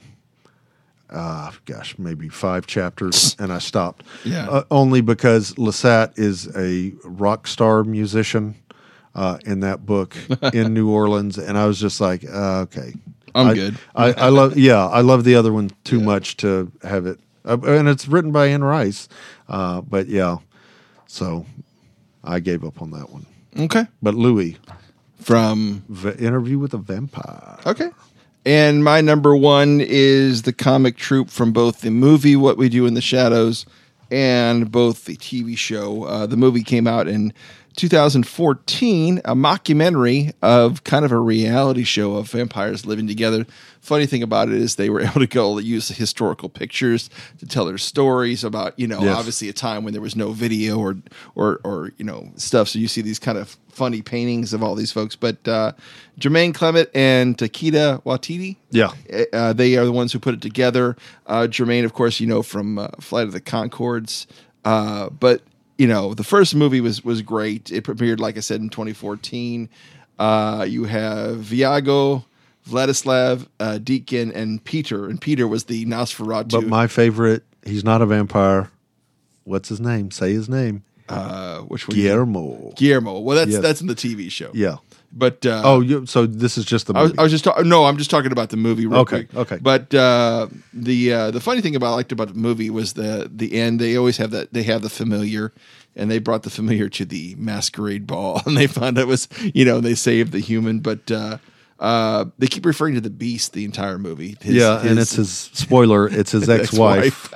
Uh, gosh, maybe five chapters, and I stopped. Yeah. Uh, only because Lestat is a rock star musician uh, in that book in New Orleans, and I was just like, uh, okay, I'm I, good. I, I love, yeah, I love the other one too much to have it, uh, and it's written by Anne Rice. Uh, but yeah, so I gave up on that one. Okay. But Louis, from V- Interview with a Vampire. Okay. And my number one is the comic troupe from both the movie What We Do in the Shadows and both the T V show. Uh, the movie came out in two thousand fourteen, a mockumentary of kind of a reality show of vampires living together. Funny thing about it is they were able to go use historical pictures to tell their stories about, you know, Yes. obviously a time when there was no video or, or, or, you know, stuff. So you see these kind of funny paintings of all these folks. But uh, Jermaine Clement and Takeeda Waititi, Yeah. uh, they are the ones who put it together. Uh, Jermaine, of course, you know, from uh, Flight of the Conchords. Uh, but, you know, the first movie was was great. It premiered, like I said, in twenty fourteen. Uh, you have Viago, Vladislav, uh, Deacon, and Peter. And Peter was the Nosferatu. But my favorite, he's not a vampire. What's his name? Say his name. uh, which one? Guillermo. Guillermo. Well, that's Yes. that's in the T V show. Yeah. But uh, Oh, you, so this is just the I was, movie. I was just talking. No, I'm just talking about the movie. Real Okay, quick. okay. But uh, the uh, the funny thing about I liked about the movie was the the end. They always have that. They have the familiar, and they brought the familiar to the masquerade ball, and they found it was you know they saved the human, but. Uh, uh, they keep referring to the beast the entire movie. His- yeah, and his- it's his spoiler. It's his ex-wife.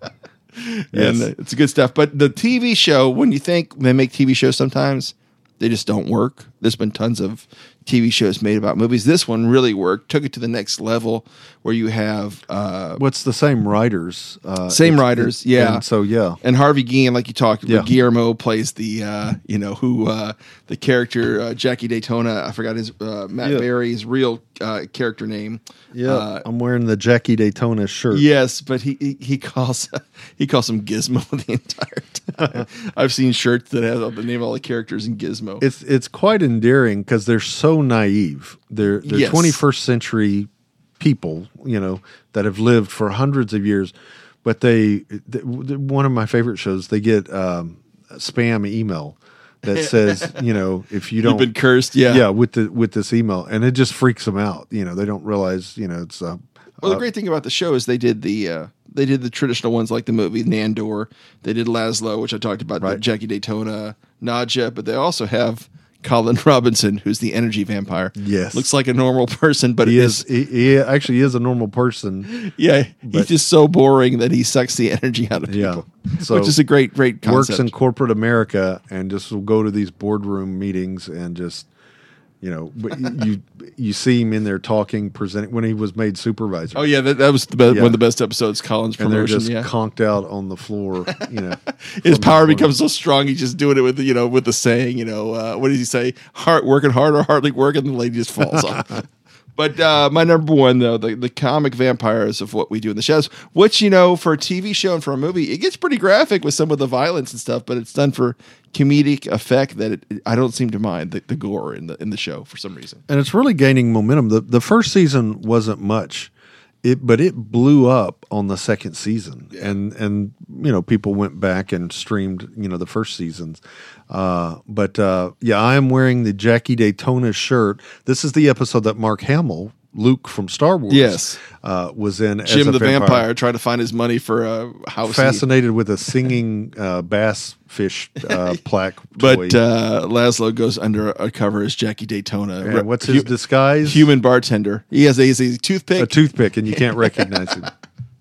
and Yes. uh, it's good stuff. But the T V show, when you think they make T V shows, sometimes they just don't work. There's been tons of T V shows made about movies. This one really worked. Took it to the next level, where you have uh, What's the same writers? Uh, Same it's- writers, it- yeah. And so yeah, and Harvey Guillen, like you talked, Yeah. Guillermo plays the uh, you know who uh, the character uh, Jackie Daytona. I forgot his uh, Matt Yeah. Berry's real uh, character name. yeah. Uh, I'm wearing the Jackie Daytona shirt. Yes, but he he, he calls he calls him Gizmo the entire time. I've seen shirts that have the name of all the characters in Gizmo. It's it's quite endearing because they're so naive. They're they're Yes. twenty-first century people, you know, that have lived for hundreds of years. But they, th- one of my favorite shows, they get um, a spam email that says, you know, if you You've don't, been cursed, yeah. yeah, with the with this email, and it just freaks them out. You know, they don't realize, you know, it's uh, Well, the uh, great thing about the show is they did the uh, they did the traditional ones like the movie Nandor. They did Laszlo, which I talked about, the Right. Jackie Daytona, Nadja, but they also have Colin Robinson, who's the energy vampire. Yes. looks like a normal person, but he it is he, he actually is a normal person. yeah, but- he's just so boring that he sucks the energy out of Yeah. people. So which is a great, great concept. Works in corporate America and just will go to these boardroom meetings and just, you know, but you you see him in there talking, presenting when he was made supervisor. Oh yeah, that, that was the be- Yeah. one of the best episodes. Colin's and they're promotion. just Yeah, conked out on the floor, you know. his from power the- becomes so strong. He's just doing it with the, you know with the saying. You know, uh, what does he say? Hard working hard or hardly working. The lady just falls off. But uh, my number one though, the, the comic vampires of What We Do in the Shadows, which you know for a T V show and for a movie, it gets pretty graphic with some of the violence and stuff. But it's done for comedic effect that it, I don't seem to mind the, the gore in the in the show for some reason. And it's really gaining momentum. The the first season wasn't much. It, but it blew up on the second season, and and you know people went back and streamed you know the first seasons. Uh, but uh, yeah, I am wearing the Jackie Daytona shirt. This is the episode that Mark Hamill, Luke from Star Wars, Yes. uh, was in. as Jim a the vampire. trying to find his money for a house. he- Fascinated with a singing uh, bass fish uh, plaque. But toy. uh, Laszlo goes under a cover as Jackie Daytona. And Re- what's his hu- disguise? human bartender. He has a, he has a toothpick. A toothpick, and you can't recognize him.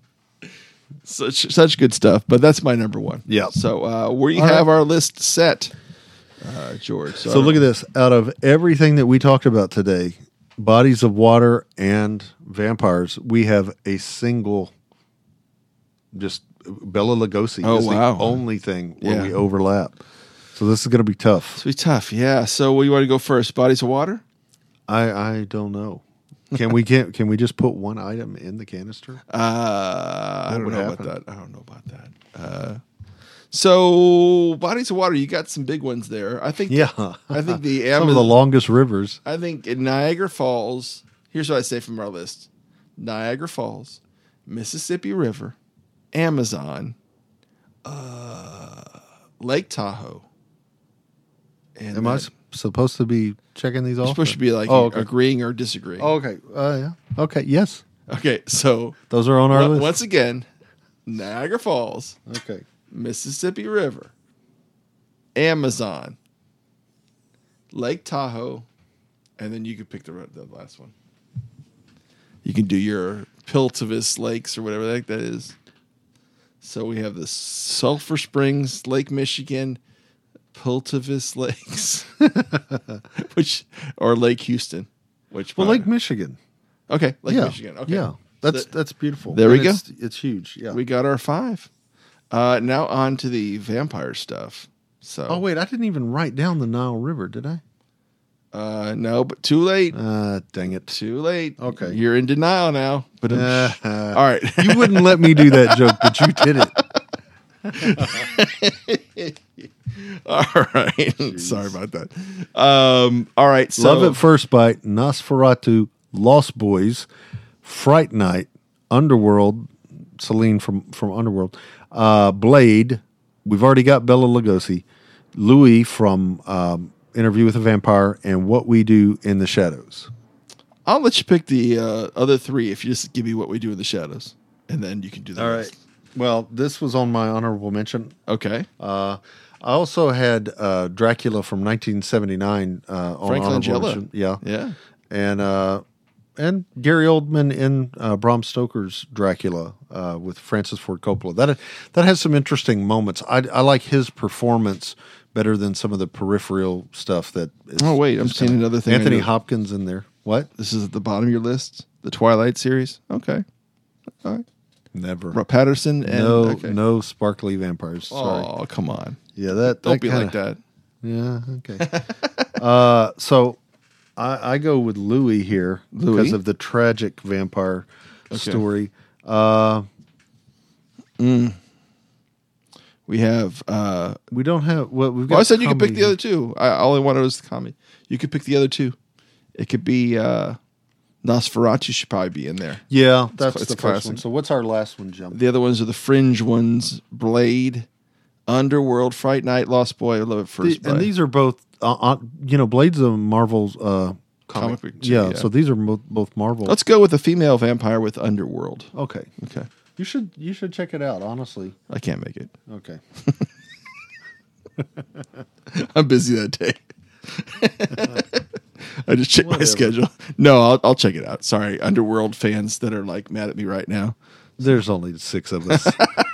such such good stuff. But that's my number one. Yeah. So uh, we All have right. our list set, uh, George. So, So look at this. Out of everything that we talked about today, bodies of water and vampires, we have a single, just Bella Lugosi Oh, is wow. the only thing where Yeah. we overlap. So this is going to be tough. It's be tough. Yeah. So what do you want to go first? Bodies of water. I I don't know. Can we can can we just put one item in the canister? Uh, I don't would know happen? about that. I don't know about that. Uh, so bodies of water. You got some big ones there. I think. Yeah, I think the some of the Amazon. longest rivers. I think in Niagara Falls. Here's what I say from our list: Niagara Falls, Mississippi River, Amazon, uh, Lake Tahoe. And Am I then- s- supposed to be checking these You're off? supposed to be like Oh, okay. agreeing or disagreeing. Oh, okay. Uh, yeah. Okay. Yes, Okay, so those are on our on- list. once again, Niagara Falls, Okay. Mississippi River, Amazon, Lake Tahoe, and then you could pick the the last one. You can do your Piltovis Lakes or whatever the heck that is. So we have the Sulphur Springs, Lake Michigan, Piltovis Lakes, which or Lake Houston, which Well, part? Lake Michigan. Okay, Lake yeah, Michigan. Okay, yeah, that's So that's beautiful. There we And go. It's, it's huge. Yeah. we got our five. Uh, now on to the vampire stuff. So, oh wait, I didn't even write down the Nile River, did I? uh, no, but too late. Uh, dang it. Too late. Okay. You're in denial now. But um, Uh, all right. You wouldn't let me do that joke, but you did it. All right. Sorry about that. Um, all right. So, Love at First Bite, Nosferatu, Lost Boys, Fright Night, Underworld, Celine from, from Underworld, uh, Blade. We've already got Bela Lugosi, Louis from um, Interview with a Vampire, and What We Do in the Shadows. I'll let you pick the uh, other three if you just give me What We Do in the Shadows, and then you can do the All rest. right. Well, this was on my honorable mention. Okay. Uh, I also had uh, Dracula from nineteen seventy-nine uh, on Frank honorable Langella. mention. Yeah. Yeah. And uh, and Gary Oldman in uh, Bram Stoker's Dracula uh, with Francis Ford Coppola. That that has some interesting moments. I, I like his performance better than some of the peripheral stuff that. Is, Oh, wait, I'm is seeing kinda- another thing I Anthony know. Hopkins in there. What? This is at the bottom of your list, the Twilight series. Okay. All right. Never. Ro- Patterson and no, okay. no sparkly vampires. Sorry. Oh, come on. Yeah, that Don't that be kinda, like that. Yeah. Okay. uh, so I, I go with Louis here Louis? because of the tragic vampire Okay. story. Uh, We have. Uh, we don't have. Well, we've got. well, I said you could pick comedy the other two. I all I wanted was the comedy. You could pick the other two. It could be uh, Nosferatu should probably be in there. Yeah, that's it's the first classic. one. So what's our last one, Jim? The other ones are the fringe ones: Blade, Underworld, Fright Night, Lost Boy. I love it first. The- and these are both. Uh, uh, you know, Blade's a Marvel's uh, comic. Comic book too, yeah, yeah. so these are mo- both Marvel. Let's go with the female vampire with Underworld. okay. Okay, You should you should check it out. Honestly. I can't make it. Okay. I'm busy that day. I just checked my Whatever. schedule. No, I'll, I'll check it out. Sorry, Underworld fans that are like mad at me right now. There's only six of us.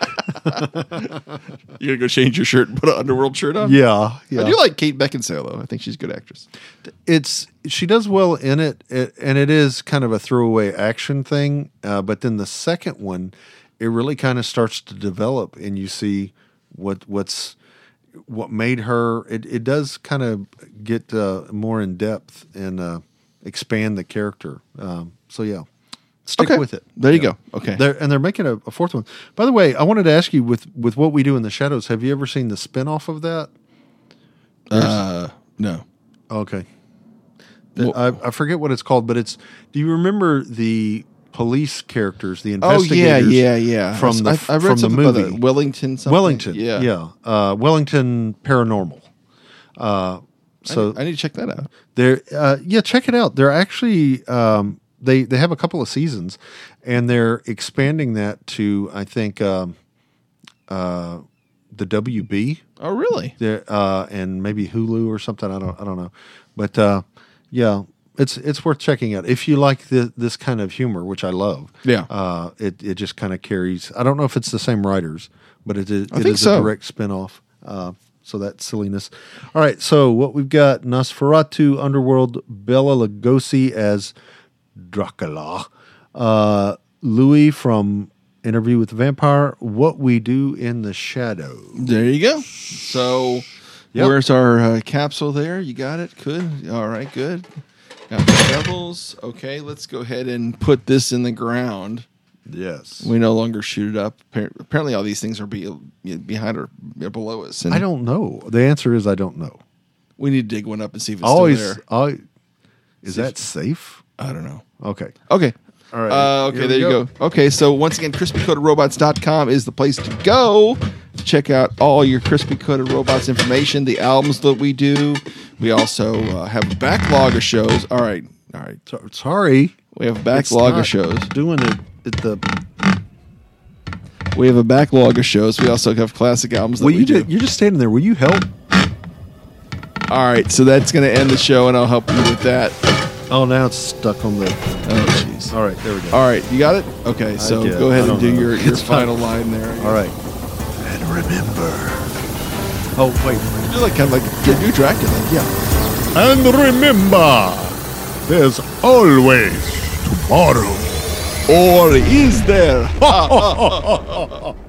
You gonna go change your shirt and put an Underworld shirt on? yeah. Yeah. I do like Kate Beckinsale though. I think she's a good actress. It's she does well in it, it and it is kind of a throwaway action thing. Uh, but then the second one, it really kind of starts to develop, and you see what what's what made her. It it does kind of get uh, more in depth and uh, expand the character. Um, so yeah, stick Okay. with it. There you Yeah. go. Okay. They're, and they're making a, a fourth one. By the way, I wanted to ask you with with What We Do in the Shadows. Have you ever seen the spinoff of that? Uh, no. Okay. Well- I, I forget what it's called, but it's. Do you remember the police characters, the Oh yeah, investigators? yeah, yeah. From the I, I read from the something about movie that. Wellington. Something. Wellington. Yeah. yeah. Uh, Wellington Paranormal. Uh, so I, I need to check that out. they're uh, yeah, check it out. They're actually um, they they have a couple of seasons, and they're expanding that to I think um, uh, the W B. Oh really? There uh, and maybe Hulu or something. I don't I don't know, but uh, yeah, it's it's worth checking out if you like the, this kind of humor, which I love. Yeah. uh, it it just kind of carries. I don't know if it's the same writers, but it is, I it think is so. a direct spinoff. Uh, so that silliness. All right, so what we've got: Nosferatu, Underworld, Bela Lugosi as Dracula, uh, Louis from Interview with the Vampire, What We Do in the Shadows. There you go. So, Yep. where's our uh, capsule there? You got it? Good. All right, good. Got the devils. Okay, let's go ahead and put this in the ground. Yes. We no longer shoot it up. Appar- Apparently, all these things are be, behind or below us. And I don't know. The answer is I don't know. we need to dig one up and see if it's Always, still there. I, is See if- that safe? I don't know. Okay. Okay. All right. Uh, Here okay, we there you go. Okay, so once again, crispy coated robots dot com is the place to go to check out all your Crispy Coated Robots information, the albums that we do. We also uh, have a backlog of shows. All right. All right. So- sorry. We have a It's backlog not of shows. Doing it at the. We have a backlog of shows. We also have classic albums that Well, we you do. did, you're just standing there. Will you help? All right, so that's going to end the show, and I'll help you with that. Oh, now it's stuck on the. Oh, jeez. All right, there we go. All right, you got it? Okay, so did. go ahead I and don't do know. your, your It's final fine. line there. All right. And remember. Oh, wait. Do like kind of like your new Dracula. Yeah. And remember, there's always tomorrow. Or is there?